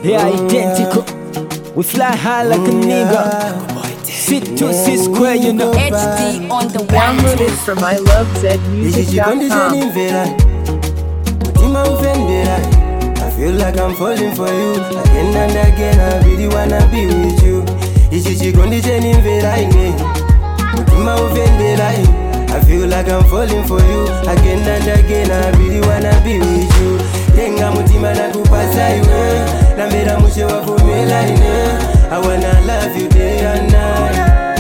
Yeah, identical. We fly high like a nigga. Sit to C square, you know. HD on the one. Download it from ilovezmusic.com. I feel like I'm falling for you. Again and again, I really wanna be with you. I feel like I'm falling for you. Again and again, I really wanna be with you. Tenga mutima na kupasa iwe na mera mushe wa formula ine. I wanna love you day and night.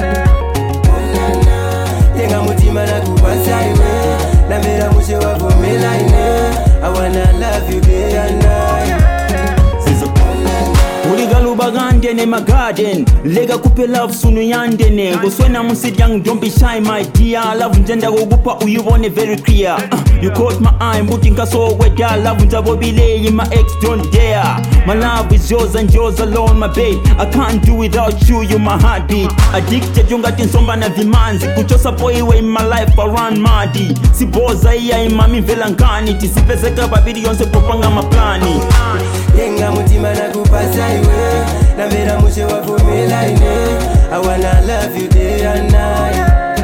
Tenga mutima na kupasa iwe na mera mushe wa formula ine. I wanna love you day and night. Bagande ne my garden lega kupe love sunu yandene goswena musidi young don't be shy my dear love njenda gogupa uyibone very clear you caught my eye mbukinga so weda love njabo bile my ex don't dare my love is yours and yours alone my babe I can't do without you you my heartbeat addicted junga tinsomba na vimanzi kuchosa poiwe in my life around madi siboza iya imami velangani tisipezeka babidi yonse popanga maplani yenga mutima na kupasa iwe na mera mushe wa formula ine. I wanna love you day and night.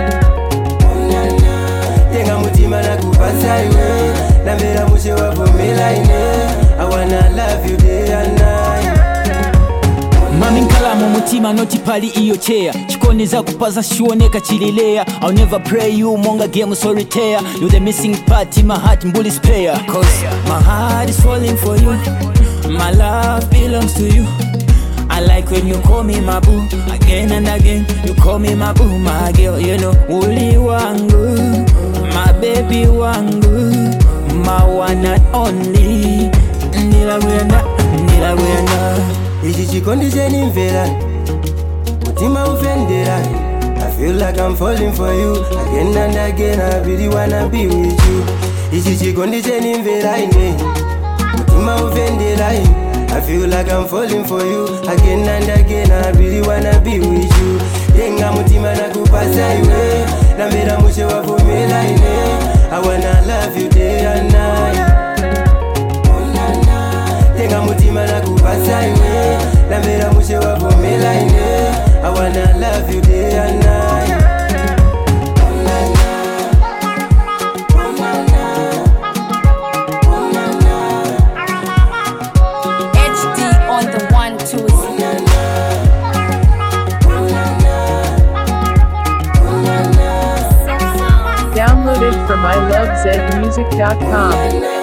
Yenga mutima na kupasa iwe na mera mushe wa formula ine. I wanna love you day and night. Mami nkala mu mutima noti pali iyo chair chikoneza kupaza shioneka chililea I'll never pray you monga game solitaire you the missing part in my heart mbuli spare cause my heart is falling for you my love belongs to you I like when you call me my boo again and again you call me my boo my girl you know uli wangu my baby wangu my one and only nilawena Ichi chikondisheni mvera mutima ufendera I feel like I'm falling for you again and again I really wanna be with you Ichi chikondisheni mvera ine mutima ufendera I feel like I'm falling for you again and again I really wanna be with you Yenga mutima na kupasa iwe na mera mushe wa formula ine I wanna love you day and night Tenga mutima na kupasa iwe na mera mushe wa formula ine I wanna love you day and night HD on the 1 2 Download it from ilovezmusic.com.